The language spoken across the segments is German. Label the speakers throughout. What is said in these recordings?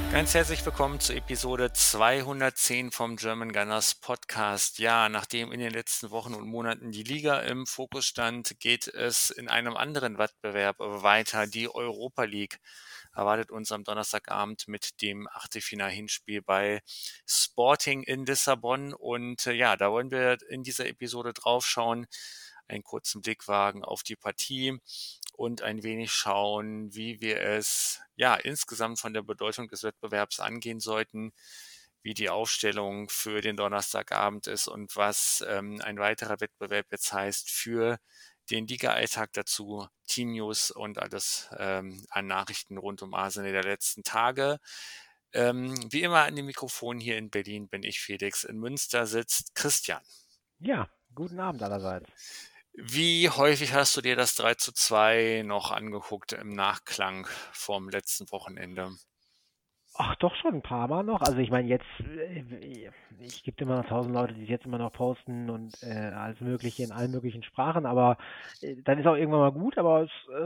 Speaker 1: Ganz herzlich willkommen zu Episode 210 vom German Gunners Podcast. Ja, nachdem in den letzten Wochen und Monaten die Liga im Fokus stand, geht es in einem anderen Wettbewerb weiter. Die Europa League erwartet uns am Donnerstagabend mit dem Achtelfinal-Hinspiel bei Sporting in Lissabon. Und ja, da wollen wir in dieser Episode draufschauen, einen kurzen Blick wagen auf die Partie und ein wenig schauen, wie wir es ja insgesamt von der Bedeutung des Wettbewerbs angehen sollten, wie die Aufstellung für den Donnerstagabend ist und was ein weiterer Wettbewerb jetzt heißt für den Liga-Alltag dazu, Team-News und alles an Nachrichten rund um Arsenal der letzten Tage. Wie immer an dem Mikrofon hier in Berlin bin ich Felix, in Münster sitzt Christian.
Speaker 2: Ja, guten Abend allerseits.
Speaker 1: Wie häufig hast du dir das 3:2 noch angeguckt im Nachklang vom letzten Wochenende?
Speaker 2: Ach, doch schon ein paar Mal noch. Also ich meine jetzt, ich gibt immer noch tausend Leute, die es jetzt immer noch posten und alles Mögliche in allen möglichen Sprachen, aber dann ist auch irgendwann mal gut, aber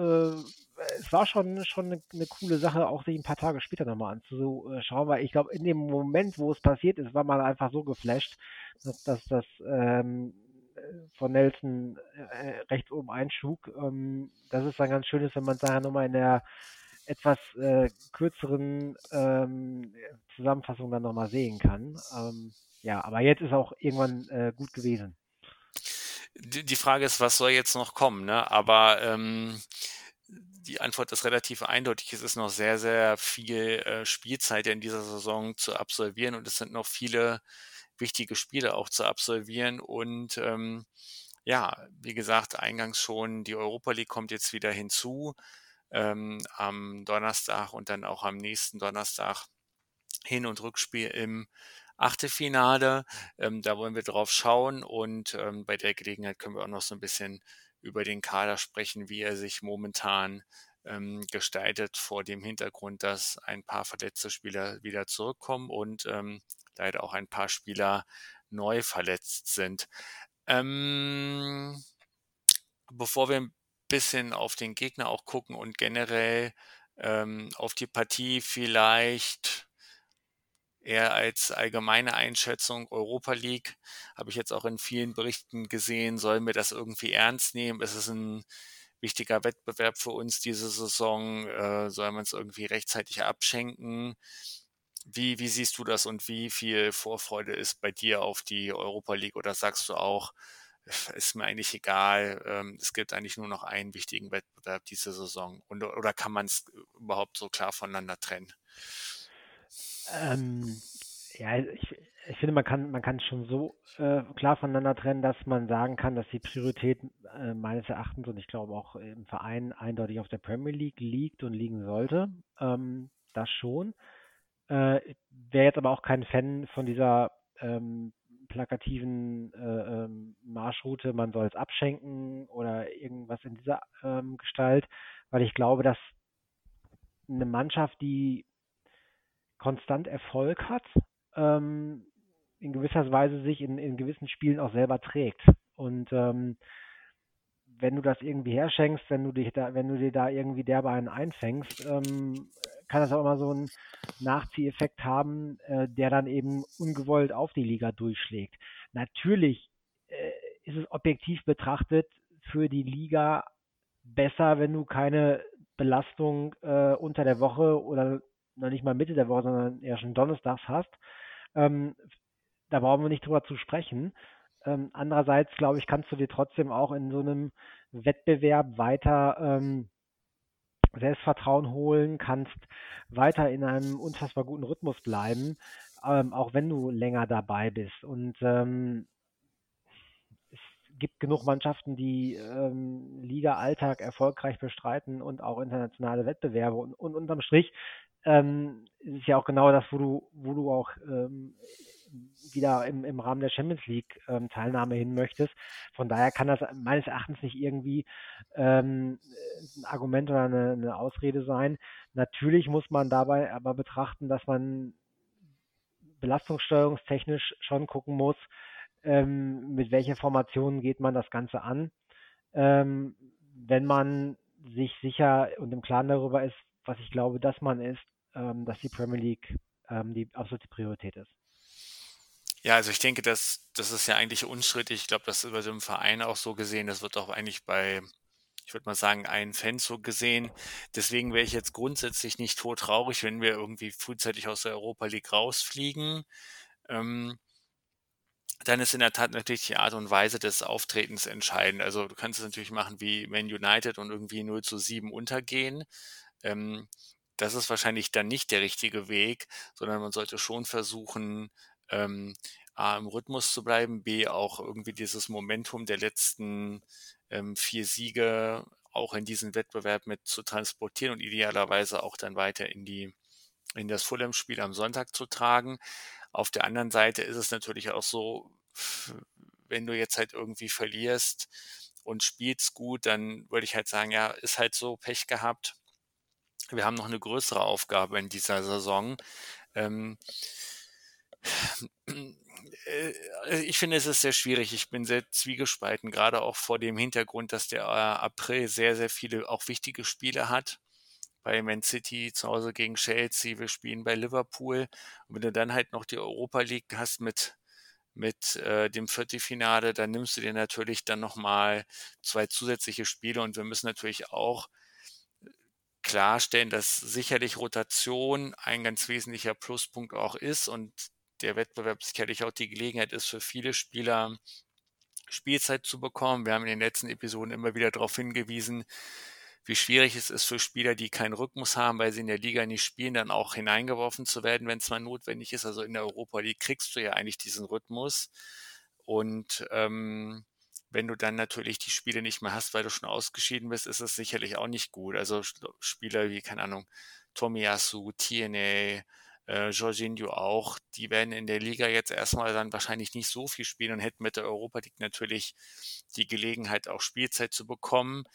Speaker 2: es war schon eine coole Sache, auch sich ein paar Tage später nochmal anzuschauen, weil ich glaube, in dem Moment, wo es passiert ist, war man einfach so geflasht, dass das von Nelson rechts oben einschlug. Dass es dann ganz schön ist, wenn man es nachher nochmal in der etwas kürzeren Zusammenfassung dann nochmal sehen kann. Ja, aber jetzt ist auch irgendwann gut gewesen.
Speaker 1: Die Frage ist, was soll jetzt noch kommen, ne? Aber die Antwort ist relativ eindeutig. Es ist noch sehr, sehr viel Spielzeit in dieser Saison zu absolvieren und es sind noch viele wichtige Spiele auch zu absolvieren. Und ja, wie gesagt, eingangs schon, die Europa League kommt jetzt wieder hinzu am Donnerstag und dann auch am nächsten Donnerstag Hin- und Rückspiel im Achtelfinale. Da wollen wir drauf schauen und bei der Gelegenheit können wir auch noch so ein bisschen über den Kader sprechen, wie er sich momentan gestaltet vor dem Hintergrund, dass ein paar verletzte Spieler wieder zurückkommen und leider auch ein paar Spieler neu verletzt sind. Ähm, Bevor wir ein bisschen auf den Gegner auch gucken und generell auf die Partie vielleicht eher als allgemeine Einschätzung Europa League, habe ich jetzt auch in vielen Berichten gesehen, sollen wir das irgendwie ernst nehmen? Ist es ein wichtiger Wettbewerb für uns diese Saison? Soll man es irgendwie rechtzeitig abschenken? Wie siehst du das und wie viel Vorfreude ist bei dir auf die Europa League? Oder sagst du auch, ist mir eigentlich egal, es gibt eigentlich nur noch einen wichtigen Wettbewerb diese Saison? Oder kann man es überhaupt so klar voneinander trennen?
Speaker 2: Ähm, ja, ich finde, man kann es schon so klar voneinander trennen, dass man sagen kann, dass die Priorität meines Erachtens und ich glaube auch im Verein eindeutig auf der Premier League liegt und liegen sollte. Das schon. Wäre jetzt aber auch kein Fan von dieser plakativen Marschroute, man soll es abschenken oder irgendwas in dieser Gestalt, weil ich glaube, dass eine Mannschaft, die konstant Erfolg hat, ähm, in gewisser Weise sich in gewissen Spielen auch selber trägt. Und wenn du das irgendwie herschenkst, wenn du dir da irgendwie derbe einen einfängst, kann das auch immer so einen Nachzieheffekt haben, der dann eben ungewollt auf die Liga durchschlägt. Natürlich ist es objektiv betrachtet für die Liga besser, wenn du keine Belastung unter der Woche oder noch nicht mal Mitte der Woche, sondern eher schon donnerstags hast. Ähm, Da brauchen wir nicht drüber zu sprechen. Andererseits, glaube ich, kannst du dir trotzdem auch in so einem Wettbewerb weiter Selbstvertrauen holen, kannst weiter in einem unfassbar guten Rhythmus bleiben, auch wenn du länger dabei bist. Und es gibt genug Mannschaften, die Liga-Alltag erfolgreich bestreiten und auch internationale Wettbewerbe. Und unterm Strich ist es ja auch genau das, wo du auch wieder im Rahmen der Champions League Teilnahme hin möchtest. Von daher kann das meines Erachtens nicht irgendwie ein Argument oder eine Ausrede sein. Natürlich muss man dabei aber betrachten, dass man belastungssteuerungstechnisch schon gucken muss, mit welcher Formation geht man das Ganze an. Wenn man sich sicher und im Klaren darüber ist, was ich glaube, dass man ist, dass die Premier League die absolute Priorität ist.
Speaker 1: Ja, also ich denke, das ist ja eigentlich unstrittig. Ich glaube, das wird im Verein auch so gesehen. Das wird auch eigentlich bei, ich würde mal sagen, allen Fans so gesehen. Deswegen wäre ich jetzt grundsätzlich nicht todtraurig, wenn wir irgendwie frühzeitig aus der Europa League rausfliegen. Ähm, Dann ist in der Tat natürlich die Art und Weise des Auftretens entscheidend. Also du kannst es natürlich machen wie Man United und irgendwie 0:7 untergehen. Ähm, Das ist wahrscheinlich dann nicht der richtige Weg, sondern man sollte schon versuchen, ähm, A, im Rhythmus zu bleiben, B, auch irgendwie dieses Momentum der letzten 4 Siege auch in diesen Wettbewerb mit zu transportieren und idealerweise auch dann weiter in das Fulham-Spiel am Sonntag zu tragen. Auf der anderen Seite ist es natürlich auch so, wenn du jetzt halt irgendwie verlierst und spielst gut, dann würde ich halt sagen, ja, ist halt so, Pech gehabt. Wir haben noch eine größere Aufgabe in dieser Saison. Ähm, Ich finde, es ist sehr schwierig. Ich bin sehr zwiegespalten, gerade auch vor dem Hintergrund, dass der April sehr, sehr viele auch wichtige Spiele hat. Bei Man City zu Hause gegen Chelsea, wir spielen bei Liverpool. Und wenn du dann halt noch die Europa League hast mit dem Viertelfinale, dann nimmst du dir natürlich dann nochmal 2 zusätzliche Spiele und wir müssen natürlich auch klarstellen, dass sicherlich Rotation ein ganz wesentlicher Pluspunkt auch ist und der Wettbewerb sicherlich auch die Gelegenheit ist für viele Spieler, Spielzeit zu bekommen. Wir haben in den letzten Episoden immer wieder darauf hingewiesen, wie schwierig es ist für Spieler, die keinen Rhythmus haben, weil sie in der Liga nicht spielen, dann auch hineingeworfen zu werden, wenn es mal notwendig ist. Also in der Europa League kriegst du ja eigentlich diesen Rhythmus. Und wenn du dann natürlich die Spiele nicht mehr hast, weil du schon ausgeschieden bist, ist es sicherlich auch nicht gut. Also Spieler wie, keine Ahnung, Tomiyasu, TNA, Jorginho auch, die werden in der Liga jetzt erstmal dann wahrscheinlich nicht so viel spielen und hätten mit der Europa League natürlich die Gelegenheit, auch Spielzeit zu bekommen.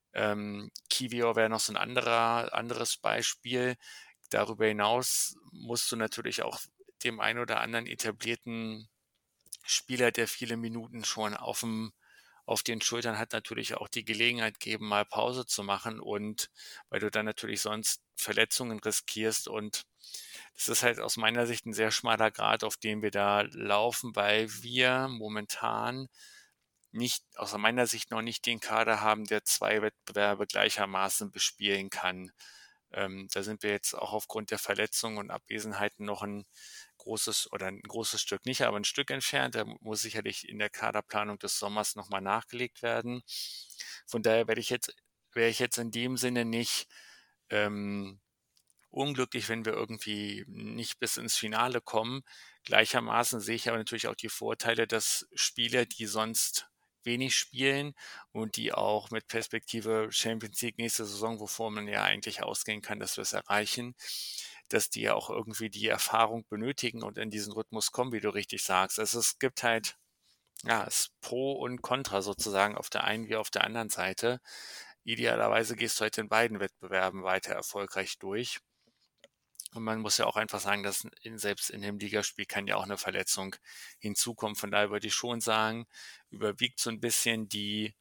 Speaker 1: Kiwior wäre noch so ein anderes Beispiel. Darüber hinaus musst du natürlich auch dem einen oder anderen etablierten Spieler, der viele Minuten schon auf den Schultern hat, natürlich auch die Gelegenheit geben, mal Pause zu machen und weil du dann natürlich sonst Verletzungen riskierst und das ist halt aus meiner Sicht ein sehr schmaler Grat, auf dem wir da laufen, weil wir momentan nicht, aus meiner Sicht noch nicht den Kader haben, der 2 Wettbewerbe gleichermaßen bespielen kann. Da sind wir jetzt auch aufgrund der Verletzungen und Abwesenheiten noch ein großes Stück nicht, aber ein Stück entfernt. Da muss sicherlich in der Kaderplanung des Sommers nochmal nachgelegt werden. Von daher wäre ich jetzt in dem Sinne nicht ähm, unglücklich, wenn wir irgendwie nicht bis ins Finale kommen. Gleichermaßen sehe ich aber natürlich auch die Vorteile, dass Spieler, die sonst wenig spielen und die auch mit Perspektive Champions League nächste Saison, wovor man ja eigentlich ausgehen kann, dass wir es erreichen, dass die ja auch irgendwie die Erfahrung benötigen und in diesen Rhythmus kommen, wie du richtig sagst. Also es gibt halt, ja, es ist Pro und Contra sozusagen auf der einen wie auf der anderen Seite. Idealerweise gehst du halt in beiden Wettbewerben weiter erfolgreich durch. Und man muss ja auch einfach sagen, dass selbst in dem Ligaspiel kann ja auch eine Verletzung hinzukommen. Von daher würde ich schon sagen, überwiegt so ein bisschen die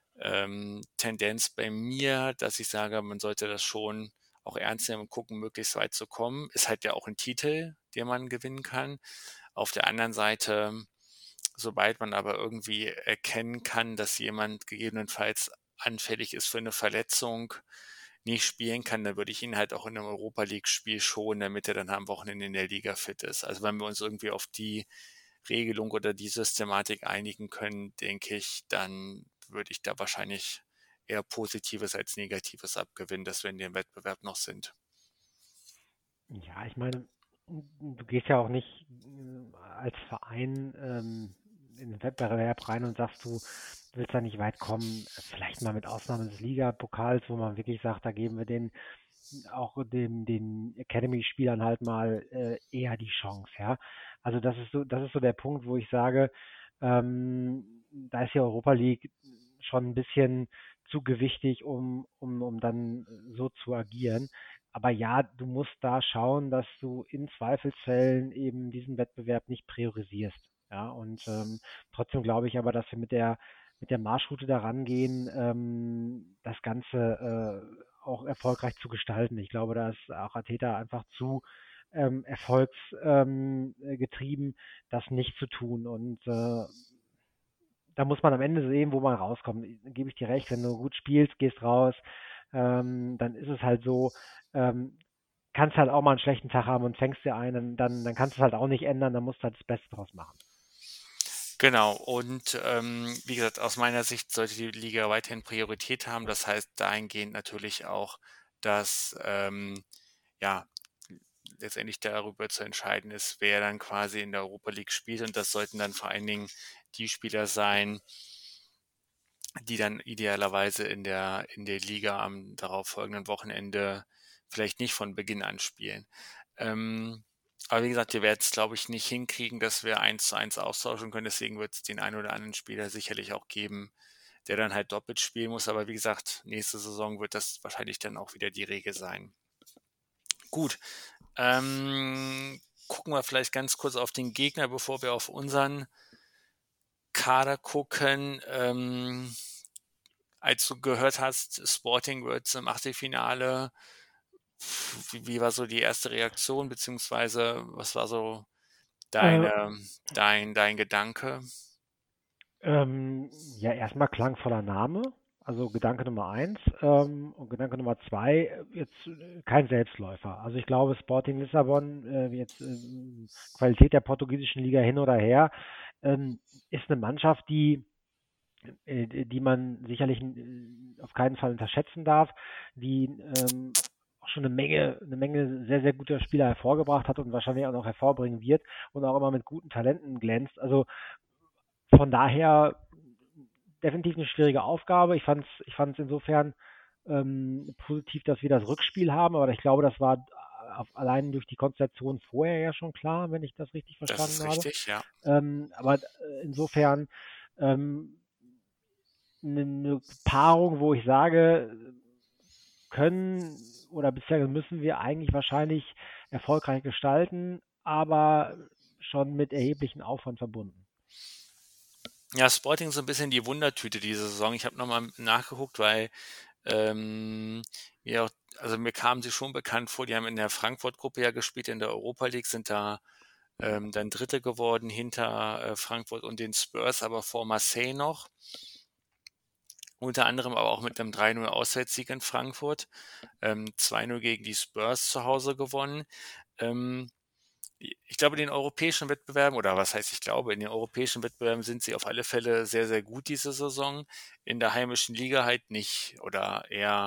Speaker 1: Tendenz bei mir, dass ich sage, man sollte das schon auch ernst nehmen und gucken, möglichst weit zu kommen. Ist halt ja auch ein Titel, den man gewinnen kann. Auf der anderen Seite, sobald man aber irgendwie erkennen kann, dass jemand gegebenenfalls anfällig ist für eine Verletzung, nicht spielen kann, dann würde ich ihn halt auch in einem Europa League-Spiel schonen, damit er dann am Wochenende in der Liga fit ist. Also wenn wir uns irgendwie auf die Regelung oder die Systematik einigen können, denke ich, dann würde ich da wahrscheinlich eher Positives als Negatives abgewinnen, dass wir in dem Wettbewerb noch sind.
Speaker 2: Ja, ich meine, du gehst ja auch nicht als Verein in den Wettbewerb rein und sagst, du willst da nicht weit kommen. Vielleicht mal mit Ausnahme des Ligapokals, wo man wirklich sagt, da geben wir den Academy-Spielern halt mal eher die Chance, ja. Also das ist so der Punkt, wo ich sage, da ist die Europa League schon ein bisschen zu gewichtig, um dann so zu agieren. Aber ja, du musst da schauen, dass du in Zweifelsfällen eben diesen Wettbewerb nicht priorisierst. Ja, und trotzdem glaube ich aber, dass wir mit der Marschroute da rangehen, das Ganze auch erfolgreich zu gestalten. Ich glaube, da ist auch Arteta einfach zu erfolgsgetrieben, das nicht zu tun. Und da muss man am Ende sehen, wo man rauskommt. Gebe ich dir recht, wenn du gut spielst, gehst raus, dann ist es halt so, ähm, kannst halt auch mal einen schlechten Tag haben und fängst dir einen, dann kannst du es halt auch nicht ändern, dann musst du halt das Beste draus machen.
Speaker 1: Genau, und wie gesagt, aus meiner Sicht sollte die Liga weiterhin Priorität haben. Das heißt dahingehend natürlich auch, dass ja, letztendlich darüber zu entscheiden ist, wer dann quasi in der Europa League spielt. Und das sollten dann vor allen Dingen die Spieler sein, die dann idealerweise in der Liga am darauffolgenden Wochenende vielleicht nicht von Beginn an spielen. Ähm, aber wie gesagt, wir werden es, glaube ich, nicht hinkriegen, dass wir 1:1 austauschen können. Deswegen wird es den einen oder anderen Spieler sicherlich auch geben, der dann halt doppelt spielen muss. Aber wie gesagt, nächste Saison wird das wahrscheinlich dann auch wieder die Regel sein. Gut, gucken wir vielleicht ganz kurz auf den Gegner, bevor wir auf unseren Kader gucken. Als du gehört hast, Sporting wird im Achtelfinale, wie war so die erste Reaktion, beziehungsweise was war so
Speaker 2: Äh,
Speaker 1: dein Gedanke?
Speaker 2: ja, erstmal klangvoller Name, also Gedanke Nummer eins. Und Gedanke Nummer zwei, jetzt kein Selbstläufer. Also ich glaube, Sporting Lissabon, jetzt Qualität der portugiesischen Liga hin oder her, ist eine Mannschaft, die man sicherlich auf keinen Fall unterschätzen darf, die auch schon eine Menge sehr, sehr guter Spieler hervorgebracht hat und wahrscheinlich auch noch hervorbringen wird und auch immer mit guten Talenten glänzt. Also von daher definitiv eine schwierige Aufgabe. Ich fand's insofern positiv, dass wir das Rückspiel haben, aber ich glaube, das war allein durch die Konstellation vorher ja schon klar, wenn ich das richtig
Speaker 1: Das
Speaker 2: verstanden
Speaker 1: ist
Speaker 2: habe.
Speaker 1: richtig, ja.
Speaker 2: Aber insofern ähm, eine Paarung, wo ich sage, können oder bisher müssen wir eigentlich wahrscheinlich erfolgreich gestalten, aber schon mit erheblichem Aufwand verbunden.
Speaker 1: Ja, Sporting ist so ein bisschen die Wundertüte diese Saison. Ich habe nochmal nachgeguckt, weil mir auch, also mir kamen sie schon bekannt vor. Die haben in der Frankfurt-Gruppe ja gespielt, in der Europa League, sind da dann Dritte geworden hinter Frankfurt und den Spurs, aber vor Marseille noch. Unter anderem aber auch mit einem 3:0 Auswärtssieg in Frankfurt, 2:0 gegen die Spurs zu Hause gewonnen. Ähm, ich glaube, in den europäischen Wettbewerben, oder was heißt ich glaube, in den europäischen Wettbewerben sind sie auf alle Fälle sehr, sehr gut diese Saison. In der heimischen Liga halt nicht oder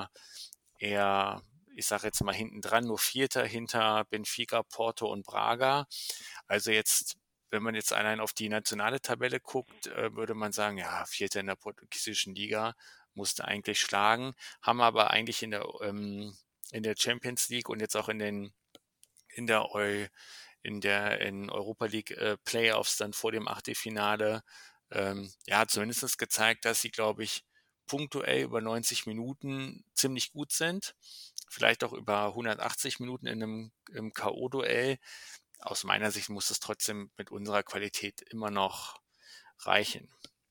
Speaker 1: eher, ich sage jetzt mal hinten dran, nur Vierter hinter Benfica, Porto und Braga. Also jetzt, wenn man jetzt allein auf die nationale Tabelle guckt, würde man sagen, ja, Vierter in der portugiesischen Liga musste eigentlich schlagen, haben aber eigentlich in der Champions League und jetzt auch in der Eu, in Europa League Playoffs dann vor dem Achtelfinale, ja, zumindest gezeigt, dass sie, glaube ich, punktuell über 90 Minuten ziemlich gut sind. Vielleicht auch über 180 Minuten in einem im K.O.-Duell. Aus meiner Sicht muss es trotzdem mit unserer Qualität immer noch reichen.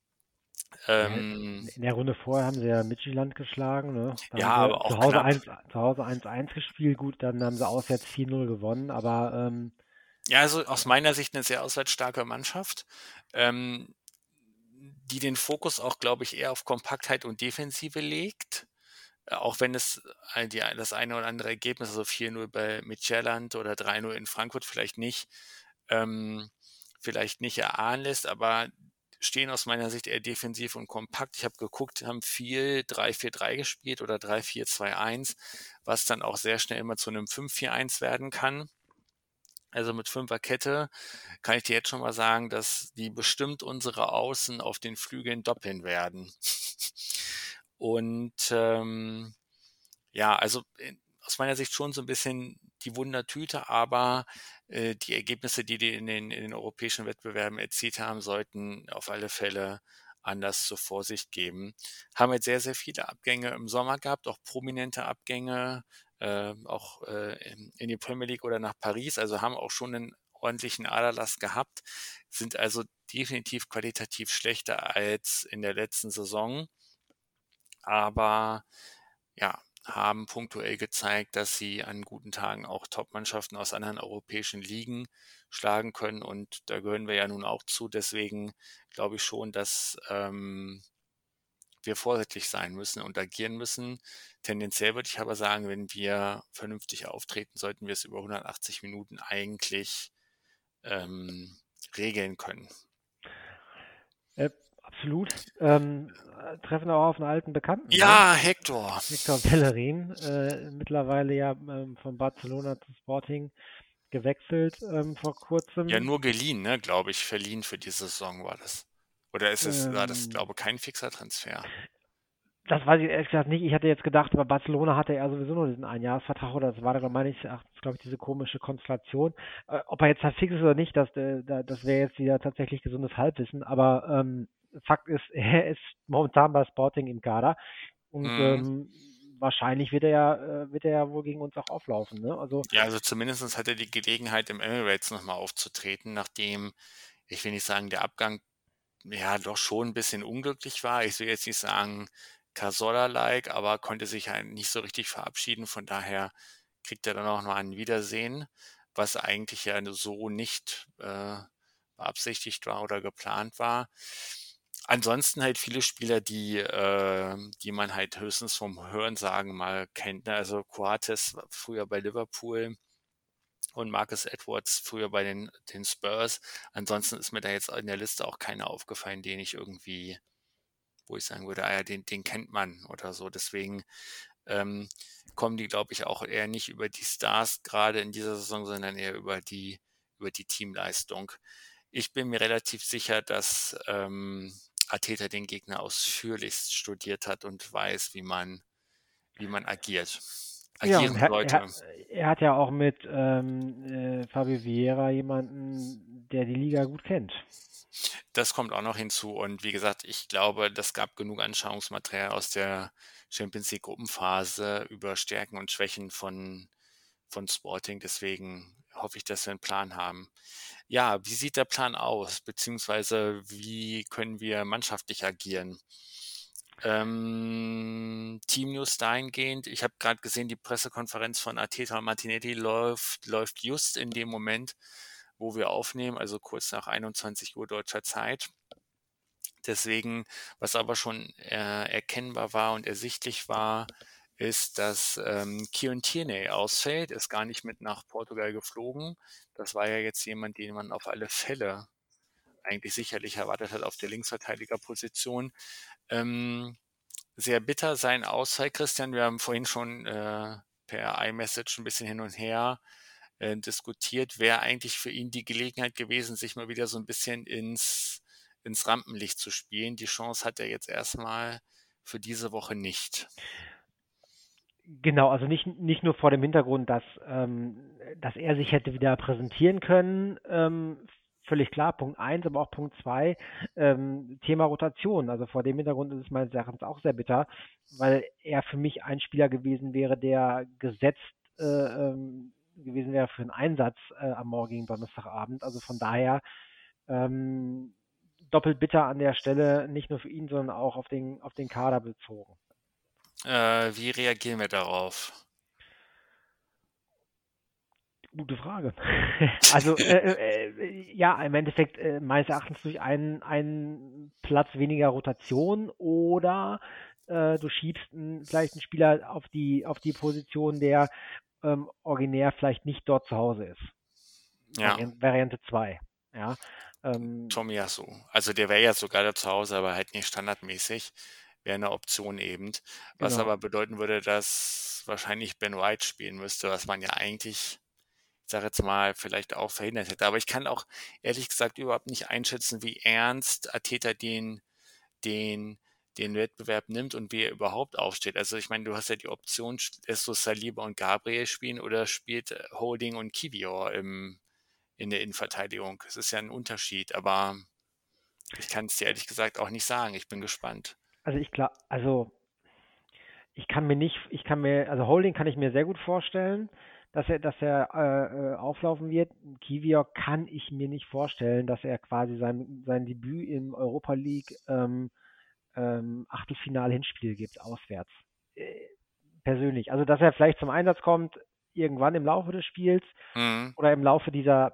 Speaker 2: Ja,
Speaker 1: Ähm,
Speaker 2: in der Runde vorher haben sie ja Midtjylland geschlagen, ne? Da
Speaker 1: ja,
Speaker 2: haben sie
Speaker 1: aber auch knapp.
Speaker 2: zu Hause 1:1 gespielt, gut, dann haben sie auswärts 4:0 gewonnen, aber
Speaker 1: Ja, also aus meiner Sicht eine sehr auswärtsstarke Mannschaft, ähm, die den Fokus auch, glaube ich, eher auf Kompaktheit und Defensive legt. Auch wenn es das eine oder andere Ergebnis, also 4:0 bei Midtjylland oder 3:0 in Frankfurt ähm, vielleicht nicht erahnen lässt, aber stehen aus meiner Sicht eher defensiv und kompakt. Ich habe geguckt, haben viel 3-4-3 gespielt oder 3-4-2-1, was dann auch sehr schnell immer zu einem 5-4-1 werden kann. Also mit Fünferkette kann ich dir jetzt schon mal sagen, dass die bestimmt unsere Außen auf den Flügeln doppeln werden. Und ja, also aus meiner Sicht schon so ein bisschen die Wundertüte, aber die Ergebnisse, die in den europäischen Wettbewerben erzielt haben, sollten auf alle Fälle Anlass zur Vorsicht geben. Haben jetzt sehr, sehr viele Abgänge im Sommer gehabt, auch prominente Abgänge, auch in die Premier League oder nach Paris, also haben auch schon einen ordentlichen Aderlass gehabt, sind also definitiv qualitativ schlechter als in der letzten Saison. Aber ja, haben punktuell gezeigt, dass sie an guten Tagen auch Top-Mannschaften aus anderen europäischen Ligen schlagen können. Und da gehören wir ja nun auch zu. Deswegen glaube ich schon, dass wir vorsichtig sein müssen und agieren müssen. Tendenziell würde ich aber sagen, wenn wir vernünftig auftreten, sollten wir es über 180 Minuten eigentlich ähm, regeln können.
Speaker 2: Absolut. Treffen auch auf einen alten Bekannten, ne?
Speaker 1: Ja, Hector.
Speaker 2: Hector Bellerin, mittlerweile ja von Barcelona zu Sporting gewechselt vor
Speaker 1: Ja,
Speaker 2: kurzem.
Speaker 1: nur geliehen, ne, glaube ich, verliehen für die Saison war das. Oder war das,
Speaker 2: Ähm,
Speaker 1: glaube ich, kein fixer Transfer?
Speaker 2: Das weiß ich ehrlich gesagt nicht. Ich hatte jetzt gedacht, bei Barcelona hatte er sowieso nur diesen Einjahresvertrag oder das war da meines Erachtens, glaube ich, diese komische Konstellation. Ob er jetzt halt fix ist oder nicht, das wäre jetzt wieder tatsächlich gesundes Halbwissen. Aber Fakt ist, er ist momentan bei Sporting im Kader und
Speaker 1: Mhm.
Speaker 2: wahrscheinlich wird er ja wohl gegen uns auch auflaufen. Ne? Also
Speaker 1: Ja, also zumindest hat er die Gelegenheit, im Emirates nochmal aufzutreten, nachdem, ich will nicht sagen, der Abgang ja doch schon ein bisschen unglücklich war. Ich will jetzt nicht sagen Cazorla-like, aber konnte sich halt nicht so richtig verabschieden. Von daher kriegt er dann auch noch ein Wiedersehen, was eigentlich ja so nicht beabsichtigt war oder geplant war. Ansonsten halt viele Spieler, die man halt höchstens vom Hörensagen mal kennt. Ne? Also Coates war früher bei Liverpool und Marcus Edwards früher bei den Spurs. Ansonsten ist mir da jetzt in der Liste auch keiner aufgefallen, den ich irgendwie, wo ich sagen würde, ah ja, den kennt man oder so. Deswegen ähm, kommen die, glaube ich, auch eher nicht über die Stars gerade in dieser Saison, sondern eher über die Teamleistung. Ich bin mir relativ sicher, dass Arteta den Gegner ausführlichst studiert hat und weiß, wie man
Speaker 2: ja, und
Speaker 1: agieren sollte.
Speaker 2: er hat ja auch mit Fabio Vieira jemanden, der die Liga gut kennt.
Speaker 1: Das kommt auch noch hinzu. Und wie gesagt, ich glaube, das gab genug Anschauungsmaterial aus der Champions League Gruppenphase über Stärken und Schwächen von Sporting. Deswegen hoffe ich, dass wir einen Plan haben. Ja, wie sieht der Plan aus? Beziehungsweise wie können wir mannschaftlich agieren? Team News dahingehend. Ich habe gerade gesehen, die Pressekonferenz von Arteta und Martinelli läuft just in dem Moment, wo wir aufnehmen, also kurz nach 21 Uhr deutscher Zeit. Deswegen, was aber schon erkennbar war und ersichtlich war, ist, dass Kieran Tierney ausfällt, ist gar nicht mit nach Portugal geflogen. Das war ja jetzt jemand, den man auf alle Fälle eigentlich sicherlich erwartet hat auf der Linksverteidigerposition. Ähm, Sehr bitter sein Ausfall, Christian. Wir haben vorhin schon per iMessage ein bisschen hin und her diskutiert. Wäre eigentlich für ihn die Gelegenheit gewesen, sich mal wieder so ein bisschen ins Rampenlicht zu spielen. Die Chance hat er jetzt erstmal für diese Woche nicht.
Speaker 2: Genau, also nicht nur vor dem Hintergrund, dass er sich hätte wieder präsentieren können, völlig klar, Punkt eins, aber auch Punkt 2, Thema Rotation. Also vor dem Hintergrund ist es meines Erachtens auch sehr bitter, weil er für mich ein Spieler gewesen wäre, der gesetzt gewesen wäre für einen Einsatz am morgigen Donnerstagabend. Also von daher ähm, doppelt bitter an der Stelle, nicht nur für ihn, sondern auch auf den Kader bezogen.
Speaker 1: Wie reagieren wir darauf?
Speaker 2: Gute Frage. Also, ja, im Endeffekt meines Erachtens durch einen Platz weniger Rotation oder du schiebst vielleicht einen Spieler auf die Position, der originär vielleicht nicht dort zu Hause ist.
Speaker 1: Ja,
Speaker 2: Variante 2. Ja, ähm,
Speaker 1: Tomiyasu. Also der wäre ja sogar da zu Hause, aber halt nicht standardmäßig. Wäre eine Option eben. Was
Speaker 2: genau.
Speaker 1: aber bedeuten würde, dass wahrscheinlich Ben White spielen müsste, was man ja eigentlich, ich sage jetzt mal, vielleicht auch verhindert hätte. Aber ich kann auch ehrlich gesagt überhaupt nicht einschätzen, wie ernst Arteta den, den Wettbewerb nimmt und wie er überhaupt aufsteht. Also ich meine, du hast ja die Option, lässt du Saliba und Gabriel spielen oder spielt Holding und Kiwior in der Innenverteidigung. Es ist ja ein Unterschied, aber ich kann es dir ehrlich gesagt auch nicht sagen. Ich bin gespannt.
Speaker 2: Also also Holding kann ich mir sehr gut vorstellen, dass er auflaufen wird. Kiwior kann ich mir nicht vorstellen, dass er quasi sein Debüt im Europa League Achtelfinale-Hinspiel gibt, auswärts. persönlich. Also, dass er vielleicht zum Einsatz kommt irgendwann im Laufe des Spiels
Speaker 1: Mhm.
Speaker 2: oder im Laufe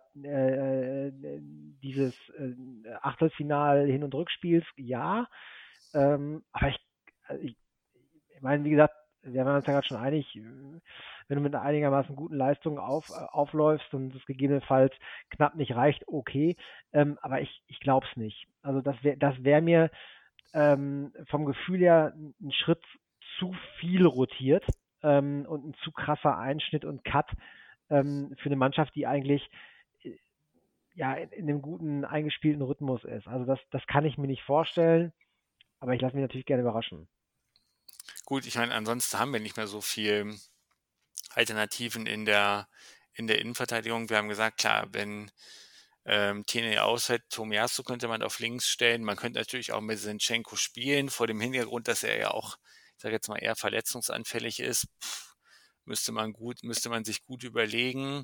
Speaker 2: dieses Achtelfinal Hin- und Rückspiels, ja. Aber ich meine, wie gesagt, wir waren uns ja gerade schon einig, wenn du mit einer einigermaßen guten Leistung aufläufst und es gegebenenfalls knapp nicht reicht, okay. Aber ich glaube es nicht. Also das wär mir vom Gefühl her ein Schritt zu viel rotiert und ein zu krasser Einschnitt und Cut für eine Mannschaft, die eigentlich äh, ja in einem guten eingespielten Rhythmus ist. Also das kann ich mir nicht vorstellen, aber ich lasse mich natürlich gerne überraschen.
Speaker 1: Gut, ich meine, ansonsten haben wir nicht mehr so viel Alternativen in der Innenverteidigung. Wir haben gesagt, klar, wenn Tierney ausfällt, Tomiyasu könnte man auf links stellen. Man könnte natürlich auch mit Zinchenko spielen, vor dem Hintergrund, dass er ja auch, ich sage jetzt mal, eher verletzungsanfällig ist. Müsste man sich gut überlegen.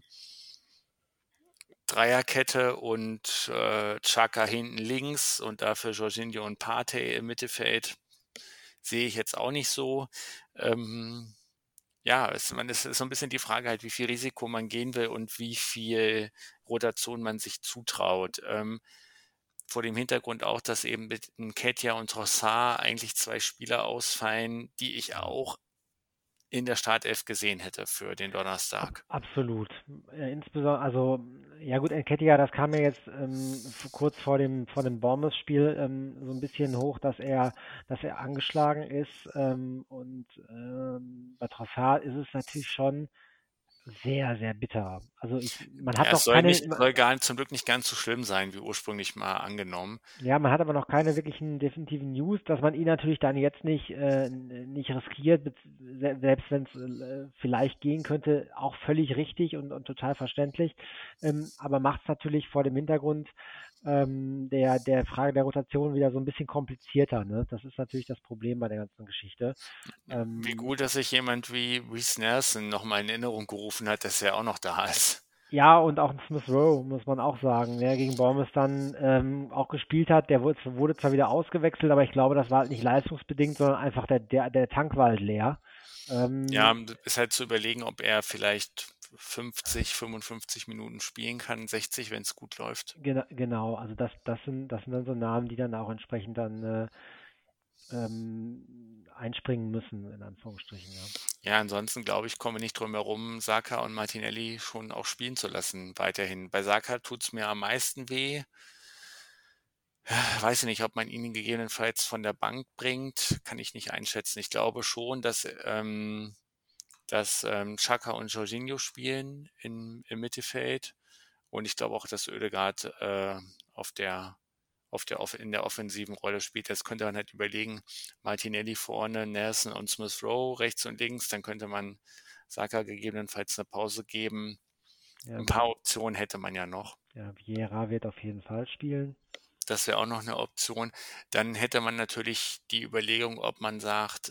Speaker 1: Dreierkette und Xhaka hinten links und dafür Jorginho und Partey im Mittelfeld sehe ich jetzt auch nicht so. Ähm, ja, es ist so ein bisschen die Frage halt, wie viel Risiko man gehen will und wie viel Rotation man sich zutraut. Vor dem Hintergrund auch, dass eben mit Nketiah und Trossard eigentlich 2 Spieler ausfallen, die ich auch in der Startelf gesehen hätte für den Donnerstag.
Speaker 2: Absolut. Insbesondere, also, ja gut, Nketiah, das kam ja jetzt kurz vor dem Bournemouth-Spiel so ein bisschen hoch, dass er angeschlagen ist. Und bei Trossard ist es natürlich schon sehr, sehr bitter. Also man hat
Speaker 1: Ja, es
Speaker 2: noch keine,
Speaker 1: soll gar zum Glück nicht ganz so schlimm sein, wie ursprünglich mal angenommen.
Speaker 2: ja, man hat aber noch keine wirklichen definitiven News, dass man ihn natürlich dann jetzt nicht riskiert, selbst wenn es vielleicht gehen könnte, auch völlig richtig und total verständlich. Aber macht es natürlich vor dem Hintergrund der Frage der Rotation wieder so ein bisschen komplizierter. Ne? Das ist natürlich das Problem bei der ganzen Geschichte.
Speaker 1: Wie
Speaker 2: Ähm,
Speaker 1: gut, dass sich jemand wie Reiss Nelson noch mal in Erinnerung gerufen hat, dass er auch noch da ist.
Speaker 2: Ja, und auch 'n Smith Rowe, muss man auch sagen, der gegen Bournemouth dann auch gespielt hat. Der wurde zwar wieder ausgewechselt, aber ich glaube, das war halt nicht leistungsbedingt, sondern einfach der Tank war halt leer.
Speaker 1: Ja,
Speaker 2: Ähm,
Speaker 1: ist halt zu überlegen, ob er vielleicht 50, 55 Minuten spielen kann, 60, wenn es gut läuft.
Speaker 2: genau, also das sind dann so Namen, die dann auch entsprechend dann einspringen müssen, in Anführungsstrichen, ja.
Speaker 1: Ja, ansonsten glaube ich, kommen wir nicht drum herum, Saka und Martinelli schon auch spielen zu lassen weiterhin. Bei Saka tut's mir am meisten weh. Weiß ich nicht, ob man ihn gegebenenfalls von der Bank bringt, kann ich nicht einschätzen. Ich glaube schon, dass Xhaka und Jorginho spielen im Mittelfeld. Und ich glaube auch, dass Oedegaard auf der, in der offensiven Rolle spielt. Jetzt könnte man halt überlegen, Martinelli vorne, Nelson und Smith Rowe rechts und links. Dann könnte man Saka gegebenenfalls eine Pause geben.
Speaker 2: Ja,
Speaker 1: Ein paar Optionen hätte man ja noch.
Speaker 2: ja, Vieira wird auf jeden Fall spielen.
Speaker 1: Das wäre auch noch eine Option. Dann hätte man natürlich die Überlegung, ob man sagt,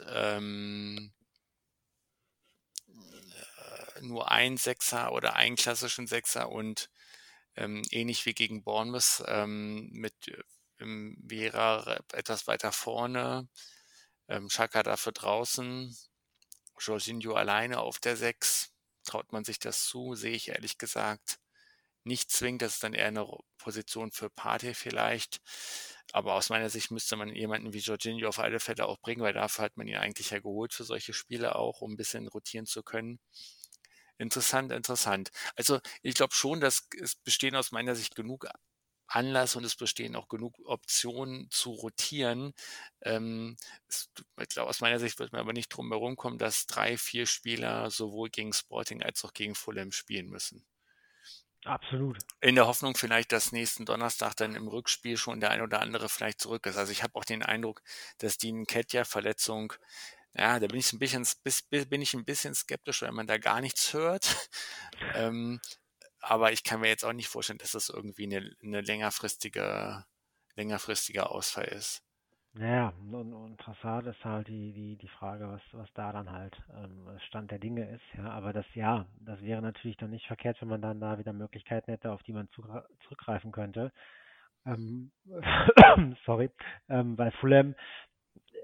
Speaker 1: nur ein Sechser oder einen klassischen Sechser und ähnlich wie gegen Bournemouth mit Vera etwas weiter vorne, Xhaka dafür draußen, Jorginho alleine auf der 6. Traut man sich das zu? Sehe ich ehrlich gesagt nicht zwingend. Das ist dann eher eine Position für Partey vielleicht. Aber aus meiner Sicht müsste man jemanden wie Jorginho auf alle Fälle auch bringen, weil dafür hat man ihn eigentlich ja geholt für solche Spiele auch, um ein bisschen rotieren zu können. Interessant, interessant. Also ich glaube schon, dass es bestehen aus meiner Sicht genug Anlass und es bestehen auch genug Optionen zu rotieren. Ich glaube, aus meiner Sicht wird man aber nicht drum herum kommen, dass 3, 4 Spieler sowohl gegen Sporting als auch gegen Fulham spielen müssen.
Speaker 2: Absolut.
Speaker 1: In der Hoffnung vielleicht, dass nächsten Donnerstag dann im Rückspiel schon der ein oder andere vielleicht zurück ist. Also ich habe auch den Eindruck, dass die Nketiah-Verletzung, ja, da bin ich bin ich ein bisschen skeptisch, weil man da gar nichts hört. Ähm, aber ich kann mir jetzt auch nicht vorstellen, dass das irgendwie eine längerfristiger Ausfall ist.
Speaker 2: Ja, und Trossard ist halt die Frage, was da dann halt Stand der Dinge ist. Ja, aber das wäre natürlich dann nicht verkehrt, wenn man dann da wieder Möglichkeiten hätte, auf die man zurückgreifen könnte. Ähm, sorry, bei Fulham.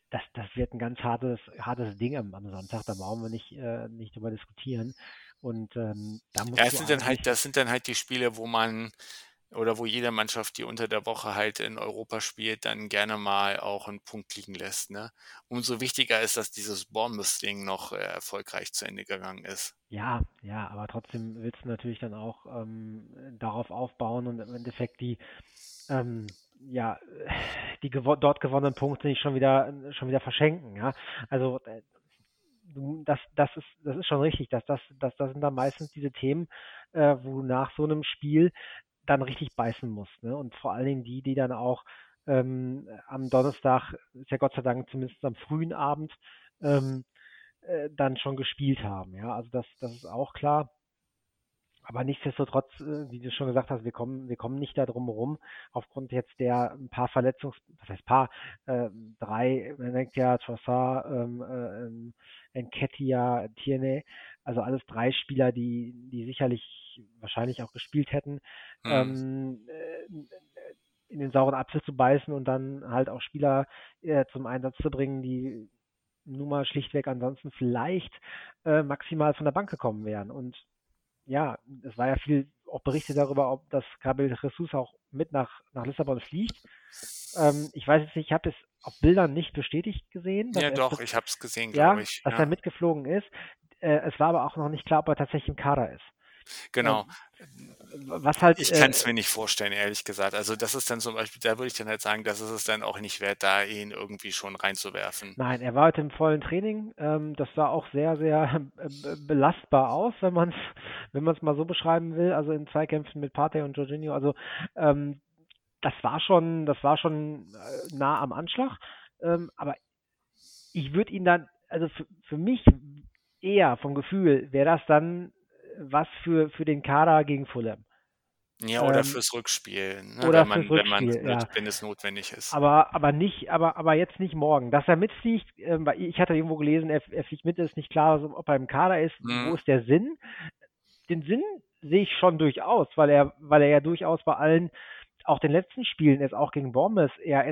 Speaker 2: das wird ein ganz hartes Ding am Sonntag, da brauchen wir nicht drüber diskutieren. Und da
Speaker 1: Ja,
Speaker 2: musst du eigentlich,
Speaker 1: das sind dann halt die Spiele, wo man oder wo jede Mannschaft, die unter der Woche halt in Europa spielt, dann gerne mal auch einen Punkt liegen lässt, ne? Umso wichtiger ist, dass dieses Bournemouth-Ding noch erfolgreich zu Ende gegangen ist.
Speaker 2: ja, ja, aber trotzdem willst du natürlich dann auch darauf aufbauen und im Endeffekt ja, dort gewonnenen Punkte nicht schon wieder verschenken, ja. Also das ist schon richtig, das sind dann meistens diese Themen, wo du nach so einem Spiel dann richtig beißen musst, ne? Und vor allen Dingen die dann auch am Donnerstag, ist ja Gott sei Dank zumindest am frühen Abend, ähm, dann schon gespielt haben, ja. Also das ist auch klar. Aber nichtsdestotrotz, wie du schon gesagt hast, wir kommen nicht da drum herum, aufgrund jetzt der ein paar was heißt paar, drei, man denkt ja Trossard, Nketiah, Tierney, also alles drei Spieler, die sicherlich wahrscheinlich auch gespielt hätten,
Speaker 1: Mhm.
Speaker 2: ähm, in den sauren Apfel zu beißen und dann halt auch Spieler zum Einsatz zu bringen, die nun mal schlichtweg ansonsten vielleicht maximal von der Bank gekommen wären. Und ja, es war ja viel auch berichtet darüber, ob das Gabriel Jesus auch mit nach Lissabon fliegt. Ich weiß jetzt nicht, ich habe es auf Bildern nicht bestätigt gesehen,
Speaker 1: Ja, doch, ich habe es gesehen, glaube
Speaker 2: ja,
Speaker 1: ich.
Speaker 2: dass er
Speaker 1: Ja,
Speaker 2: mitgeflogen ist. Es war aber auch noch nicht klar, ob er tatsächlich im Kader ist.
Speaker 1: genau.
Speaker 2: Was halt,
Speaker 1: Ich kann es mir nicht vorstellen, ehrlich gesagt. Also das ist dann zum Beispiel, da würde ich dann halt sagen, das ist es dann auch nicht wert, da ihn irgendwie schon reinzuwerfen.
Speaker 2: nein, er war heute im vollen Training. Das sah auch sehr, sehr belastbar aus, wenn man es mal so beschreiben will. Also in Zweikämpfen mit Partey und Jorginho. Also ähm, das war schon nah am Anschlag. Aber ich würde ihn dann, also für mich eher vom Gefühl wäre das dann was für den Kader gegen Fulham.
Speaker 1: Ja, oder
Speaker 2: Ähm,
Speaker 1: fürs Rückspiel, ne,
Speaker 2: oder fürs Rückspiel, ja.
Speaker 1: wenn es notwendig ist.
Speaker 2: Aber jetzt nicht morgen. Dass er mitfliegt, weil ich hatte irgendwo gelesen, er fliegt mit, ist nicht klar, also ob er im Kader ist, wo
Speaker 1: Mhm.
Speaker 2: ist der Sinn? Den Sinn sehe ich schon durchaus, weil er ja durchaus bei allen, auch den letzten Spielen, jetzt auch gegen Bournemouth, eher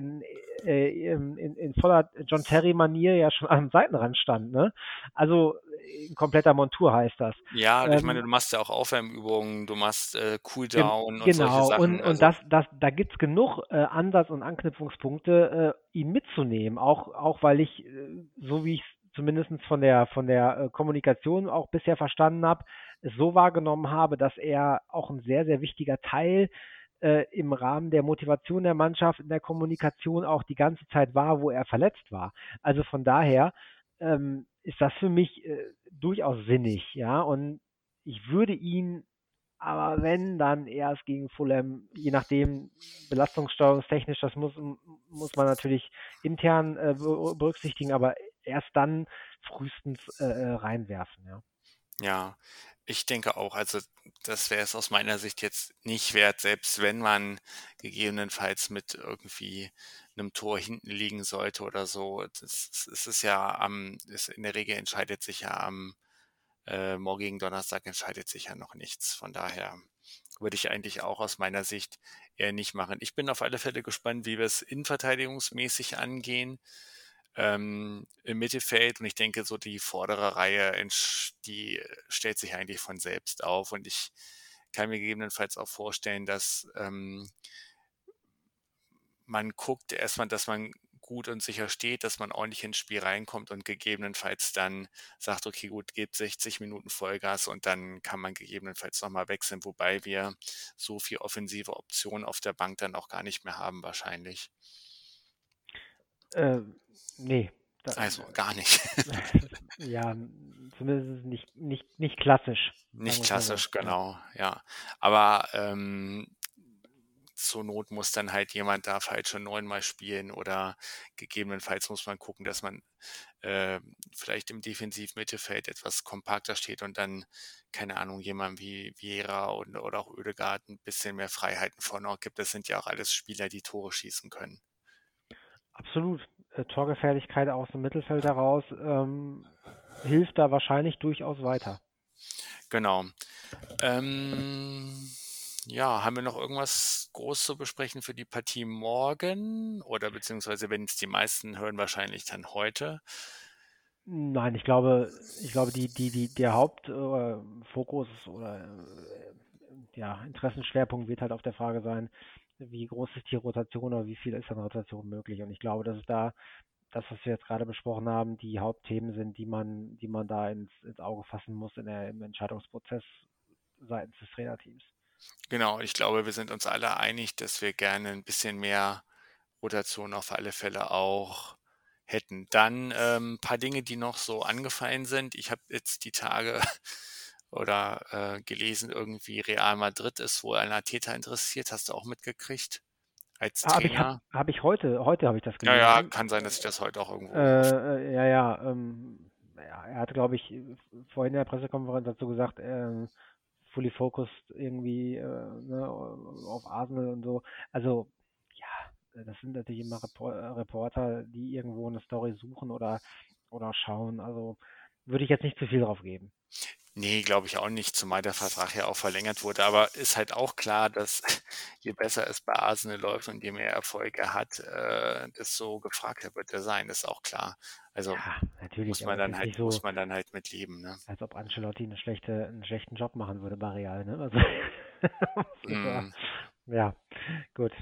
Speaker 2: in voller John Terry-Manier ja schon am Seitenrand stand, ne? Also in kompletter Montur heißt das.
Speaker 1: Ja, ich meine,
Speaker 2: Ähm,
Speaker 1: du machst ja auch Aufwärmübungen, du machst Cooldown und solche
Speaker 2: genau, und,
Speaker 1: Sachen.
Speaker 2: und
Speaker 1: Also,
Speaker 2: da gibt's genug Ansatz- und Anknüpfungspunkte, ihn mitzunehmen, auch weil ich, so wie ich es zumindest von der Kommunikation auch bisher verstanden habe, es so wahrgenommen habe, dass er auch ein sehr, sehr wichtiger Teil im Rahmen der Motivation der Mannschaft, in der Kommunikation auch die ganze Zeit war, wo er verletzt war. Also von daher ist das für mich durchaus sinnig, ja, und ich würde ihn aber wenn, dann erst gegen Fulham, je nachdem, belastungssteuerungstechnisch, das muss man natürlich intern berücksichtigen, aber erst dann frühestens reinwerfen, ja.
Speaker 1: ja, ich denke auch, also das wäre es aus meiner Sicht jetzt nicht wert, selbst wenn man gegebenenfalls mit irgendwie einem Tor hinten liegen sollte oder so. Es ist ja in der Regel entscheidet sich ja am morgigen Donnerstag entscheidet sich ja noch nichts. Von daher würde ich eigentlich auch aus meiner Sicht eher nicht machen. Ich bin auf alle Fälle gespannt, wie wir es innenverteidigungsmäßig angehen im Mittelfeld. Und ich denke, so die vordere Reihe, die stellt sich eigentlich von selbst auf. Und ich kann mir gegebenenfalls auch vorstellen, dass man guckt erstmal, dass man gut und sicher steht, dass man ordentlich ins Spiel reinkommt und gegebenenfalls dann sagt, okay, gut, gebt 60 Minuten Vollgas und dann kann man gegebenenfalls nochmal wechseln, wobei wir so viel offensive Optionen auf der Bank dann auch gar nicht mehr haben wahrscheinlich.
Speaker 2: Äh, nee,
Speaker 1: Also gar nicht.
Speaker 2: ja, zumindest nicht klassisch, sagen
Speaker 1: Nicht
Speaker 2: wir es mal so,
Speaker 1: klassisch,
Speaker 2: ja.
Speaker 1: genau, ja. Aber zur Not muss dann halt jemand da falsche Neun mal spielen oder gegebenenfalls muss man gucken, dass man vielleicht im Defensivmittelfeld etwas kompakter steht und dann, keine Ahnung, jemand wie Vieira oder auch Oedegaard ein bisschen mehr Freiheiten vorne auch gibt. Das sind ja auch alles Spieler, die Tore schießen können.
Speaker 2: Absolut. Torgefährlichkeit aus dem Mittelfeld heraus hilft da wahrscheinlich durchaus weiter.
Speaker 1: Genau. Ähm, Ja, haben wir noch irgendwas groß zu besprechen für die Partie morgen? Oder beziehungsweise, wenn es die meisten hören, wahrscheinlich dann heute.
Speaker 2: Nein, ich glaube, der Hauptfokus oder ja, Interessenschwerpunkt wird halt auf der Frage sein, wie groß ist die Rotation oder wie viel ist an Rotation möglich. Und ich glaube, dass es da das, was wir jetzt gerade besprochen haben, die Hauptthemen sind, die man da ins Auge fassen muss im Entscheidungsprozess seitens des Trainerteams.
Speaker 1: Genau, ich glaube, wir sind uns alle einig, dass wir gerne ein bisschen mehr Rotation auf alle Fälle auch hätten. Dann paar Dinge, die noch so angefallen sind. Ich habe jetzt die Tage oder gelesen, irgendwie Real Madrid ist wohl an Arteta interessiert. Hast du auch mitgekriegt als Trainer?
Speaker 2: Habe ich heute habe ich das
Speaker 1: Ja, ja,
Speaker 2: gelesen.
Speaker 1: kann sein, dass ich das heute auch
Speaker 2: Äh,
Speaker 1: irgendwo auf.
Speaker 2: ja, ja, ja, er hatte, glaube ich, vorhin in der Pressekonferenz dazu gesagt, fully focused irgendwie ne, auf Arsenal und so. Also, ja, das sind natürlich immer Reporter, die irgendwo eine Story suchen oder schauen. Also, würde ich jetzt nicht zu viel drauf geben.
Speaker 1: Nee, glaube ich auch nicht, zumal der Vertrag ja auch verlängert wurde. Aber ist halt auch klar, dass je besser es bei Arsenal läuft und je mehr Erfolg er hat, desto gefragter wird er sein, ist auch klar. Also
Speaker 2: Ja,
Speaker 1: muss
Speaker 2: natürlich, aber
Speaker 1: man
Speaker 2: es ist
Speaker 1: dann
Speaker 2: jetzt
Speaker 1: halt,
Speaker 2: nicht
Speaker 1: muss
Speaker 2: so,
Speaker 1: man dann halt mit leben, ne?
Speaker 2: als ob Ancelotti einen schlechten Job machen würde bei Real, ne? Also, das war,
Speaker 1: Mm.
Speaker 2: ja, gut.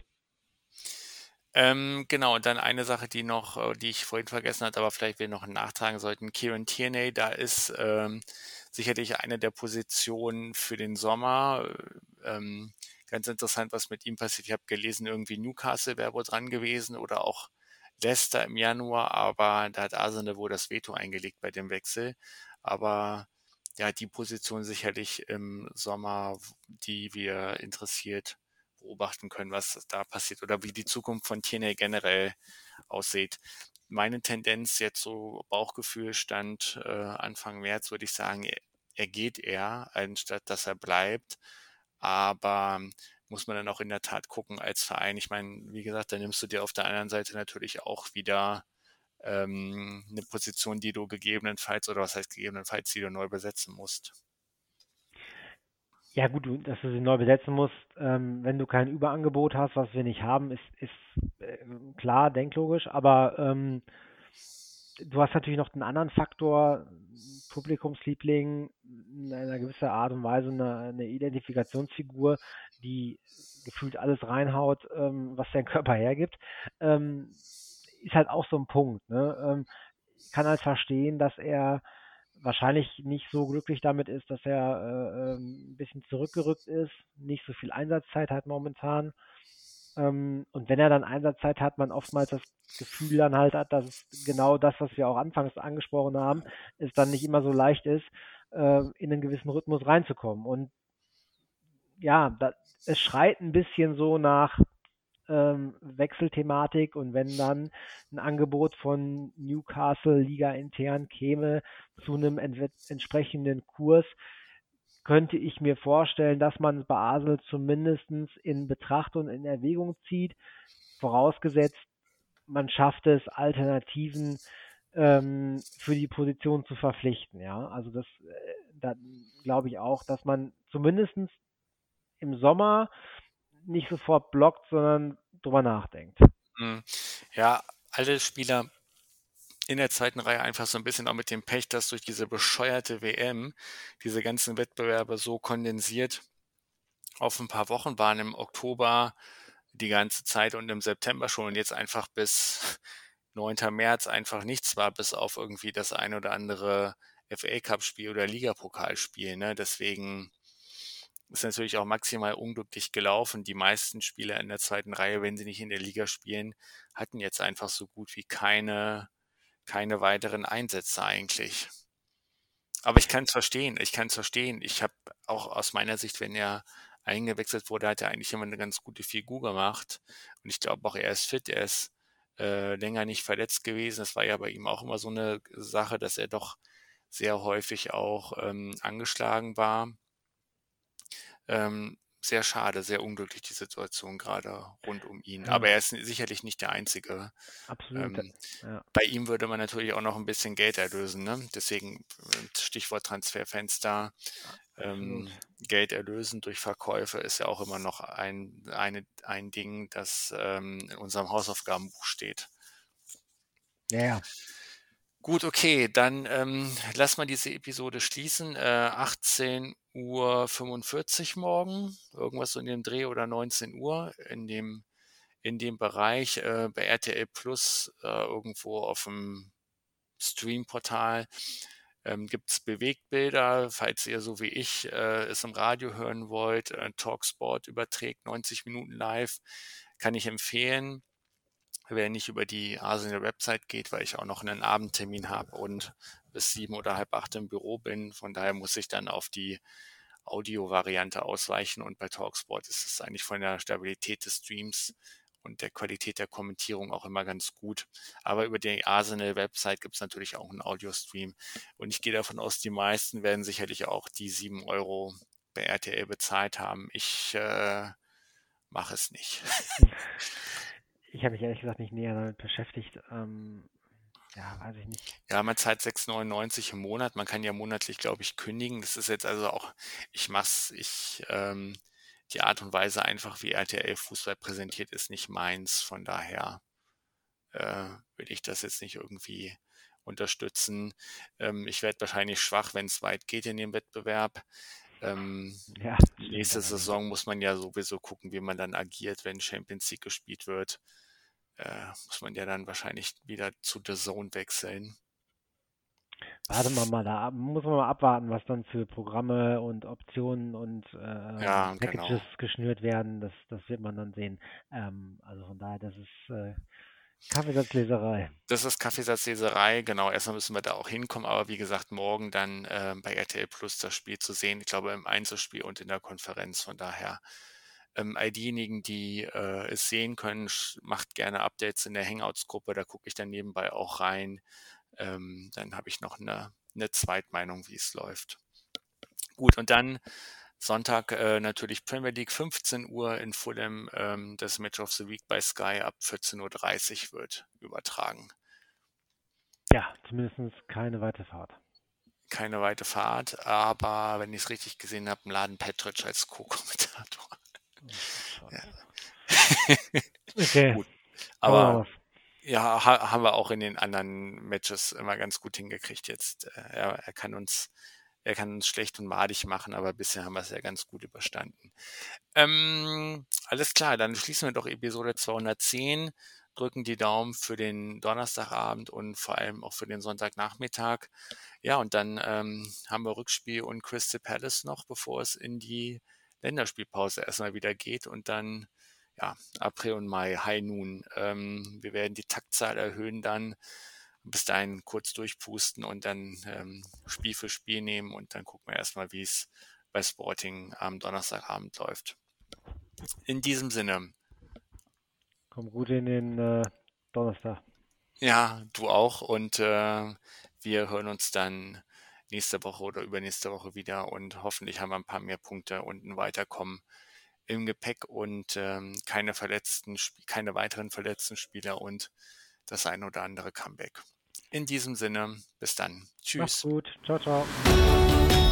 Speaker 1: Genau, und dann eine Sache, die ich vorhin vergessen hatte, aber vielleicht wir noch nachtragen sollten. Kieran Tierney, da ist sicherlich eine der Positionen für den Sommer. Ganz interessant, was mit ihm passiert. Ich habe gelesen, irgendwie Newcastle wäre wohl dran gewesen oder auch Leicester im Januar, aber da hat Arsenal wohl das Veto eingelegt bei dem Wechsel. Aber ja, die Position sicherlich im Sommer, die wir interessiert beobachten können, was da passiert oder wie die Zukunft von Tierney generell aussieht. Meine Tendenz jetzt so Bauchgefühl stand Anfang März, würde ich sagen, er geht eher, anstatt dass er bleibt. Aber muss man dann auch in der Tat gucken als Verein. Ich meine, wie gesagt, da nimmst du dir auf der anderen Seite natürlich auch wieder eine Position, die du gegebenenfalls, oder was heißt gegebenenfalls, die du neu besetzen musst.
Speaker 2: Ja gut, dass du sie neu besetzen musst, wenn du kein Überangebot hast, was wir nicht haben, ist klar, denklogisch, aber du hast natürlich noch den anderen Faktor, Publikumsliebling, in einer gewissen Art und Weise eine Identifikationsfigur, die gefühlt alles reinhaut, was dein Körper hergibt, ähm, ist halt auch so ein Punkt. Ne? Ich kann halt verstehen, dass er wahrscheinlich nicht so glücklich damit ist, dass er ein bisschen zurückgerückt ist, nicht so viel Einsatzzeit hat momentan. Und wenn er dann Einsatzzeit hat, man oftmals das Gefühl dann halt hat, dass es genau das, was wir auch anfangs angesprochen haben, es dann nicht immer so leicht ist, in einen gewissen Rhythmus reinzukommen. Und ja, es schreit ein bisschen so nach Wechselthematik, und wenn dann ein Angebot von Newcastle Liga intern käme zu einem entsprechenden Kurs, könnte ich mir vorstellen, dass man Basel zumindest in Betracht und in Erwägung zieht, vorausgesetzt, man schafft es, Alternativen für die Position zu verpflichten. Ja, also da glaube ich auch, dass man zumindest im Sommer nicht sofort blockt, sondern drüber nachdenkt.
Speaker 1: Mhm. Ja, alle Spieler in der zweiten Reihe einfach so ein bisschen auch mit dem Pech, dass durch diese bescheuerte WM diese ganzen Wettbewerbe so kondensiert auf ein paar Wochen waren, im Oktober die ganze Zeit und im September schon und jetzt einfach bis 9. März einfach nichts war, bis auf irgendwie das ein oder andere FA-Cup-Spiel oder Ligapokalspiel, ne? Deswegen ist natürlich auch maximal unglücklich gelaufen. Die meisten Spieler in der zweiten Reihe, wenn sie nicht in der Liga spielen, hatten jetzt einfach so gut wie keine weiteren Einsätze eigentlich. Aber ich kann es verstehen. Ich kann es verstehen. Ich habe auch aus meiner Sicht, wenn er eingewechselt wurde, hat er eigentlich immer eine ganz gute Figur gemacht. Und ich glaube auch, er ist fit. Er ist länger nicht verletzt gewesen. Das war ja bei ihm auch immer so eine Sache, dass er doch sehr häufig auch angeschlagen war. Sehr schade, sehr unglücklich die Situation gerade rund um ihn. Aber
Speaker 2: Ja,
Speaker 1: er ist sicherlich nicht der Einzige.
Speaker 2: absolut.
Speaker 1: Ähm,
Speaker 2: Ja.
Speaker 1: bei ihm würde man natürlich auch noch ein bisschen Geld erlösen, ne? Deswegen Stichwort Transferfenster.
Speaker 2: Absolut.
Speaker 1: Geld erlösen durch Verkäufe ist ja auch immer noch ein Ding, das in unserem Hausaufgabenbuch steht.
Speaker 2: Ja, ja.
Speaker 1: Gut, okay, dann lass mal diese Episode schließen. 18:45 Uhr morgen, irgendwas so in dem Dreh oder 19 Uhr in dem Bereich bei RTL Plus irgendwo auf dem Streamportal gibt es Bewegtbilder, falls ihr so wie ich es im Radio hören wollt. Talksport überträgt 90 Minuten live, kann ich empfehlen. Wer nicht über die Arsenal-Website geht, weil ich auch noch einen Abendtermin habe und bis 7 oder halb 8 im Büro bin. Von daher muss ich dann auf die Audio-Variante ausweichen und bei Talksport ist es eigentlich von der Stabilität des Streams und der Qualität der Kommentierung auch immer ganz gut. Aber über die Arsenal-Website gibt es natürlich auch einen Audio-Stream und ich gehe davon aus, die meisten werden sicherlich auch die 7 € bei RTL bezahlt haben. Ich mache es nicht.
Speaker 2: Ich habe mich ehrlich gesagt nicht näher damit beschäftigt. Ja, weiß ich nicht.
Speaker 1: Ja, man zahlt 6,99 im Monat. Man kann ja monatlich, glaube ich, kündigen. Das ist jetzt also auch, die Art und Weise einfach, wie RTL Fußball präsentiert, ist nicht meins. Von daher will ich das jetzt nicht irgendwie unterstützen. Ich werde wahrscheinlich schwach, wenn es weit geht in dem Wettbewerb. Ähm,
Speaker 2: Ja, stimmt
Speaker 1: nächste
Speaker 2: allerdings.
Speaker 1: Saison muss man ja sowieso gucken, wie man dann agiert, wenn Champions League gespielt wird. Muss man ja dann wahrscheinlich wieder zu The Zone wechseln.
Speaker 2: Warte mal, da muss man mal abwarten, was dann für Programme und Optionen und
Speaker 1: Ja,
Speaker 2: Packages
Speaker 1: genau.
Speaker 2: geschnürt werden. Das wird man dann sehen. Also von daher, das ist Kaffeesatzleserei.
Speaker 1: Das ist Kaffeesatzleserei, genau. Erstmal müssen wir da auch hinkommen, aber wie gesagt, morgen dann bei RTL Plus das Spiel zu sehen. Ich glaube im Einzelspiel und in der Konferenz. Von daher, all diejenigen, die es sehen können, macht gerne Updates in der Hangouts-Gruppe. Da gucke ich dann nebenbei auch rein. Dann habe ich noch eine Zweitmeinung, wie es läuft. Gut, und dann Sonntag natürlich Premier League 15 Uhr in Fulham. Das Match of the Week bei Sky ab 14:30 Uhr wird übertragen.
Speaker 2: Ja, zumindest keine weite Fahrt.
Speaker 1: Keine weite Fahrt, aber wenn ich es richtig gesehen habe, einen Laden Petric als Co-Kommentator.
Speaker 2: Ach,
Speaker 1: Ja.
Speaker 2: schade. Okay,
Speaker 1: Gut,
Speaker 2: haben wir noch
Speaker 1: aber
Speaker 2: was?
Speaker 1: ja, haben wir auch in den anderen Matches immer ganz gut hingekriegt jetzt. Er kann uns schlecht und madig machen, aber bisher haben wir es ja ganz gut überstanden. Alles klar, dann schließen wir doch Episode 210, drücken die Daumen für den Donnerstagabend und vor allem auch für den Sonntagnachmittag. Ja, und dann haben wir Rückspiel und Crystal Palace noch, bevor es in die Länderspielpause erstmal wieder geht und dann ja, April und Mai, High Noon. Wir werden die Taktzahl erhöhen dann, bis dahin kurz durchpusten und dann Spiel für Spiel nehmen und dann gucken wir erstmal, wie es bei Sporting am Donnerstagabend läuft. In diesem Sinne,
Speaker 2: Komm gut in den Donnerstag.
Speaker 1: ja, du auch und wir hören uns dann nächste Woche oder übernächste Woche wieder und hoffentlich haben wir ein paar mehr Punkte und ein Weiterkommen im Gepäck und keine weiteren verletzten Spieler und das ein oder andere Comeback. In diesem Sinne, bis dann.
Speaker 2: Mach's
Speaker 1: Tschüss.
Speaker 2: gut. Ciao, ciao.